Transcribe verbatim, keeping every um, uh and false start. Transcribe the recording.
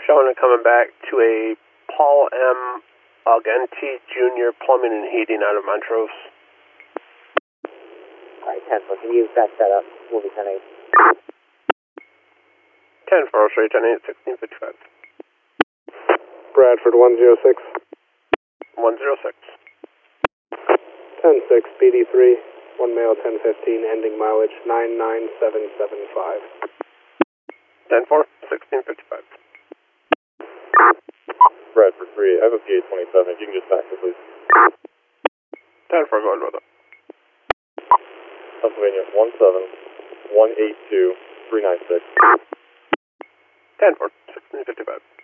showing it coming back to a Paul M. Agenti Junior Plumbing and Heating out of Montrose. Alright, ten four, can you back that up? We'll be ten eight. ten four, straight ten eight, sixteen fifty-five. Bradford one zero six. one zero six. ten six, B D three, one male ten fifteen, ending mileage nine nine seven seven five. ten four, sixteen fifty-five. Bradford three, I have a P A twenty-seven, if you can just back it, please. ten four, going with it. Pennsylvania one seven one eight two three nine six. ten four, sixteen fifty-five.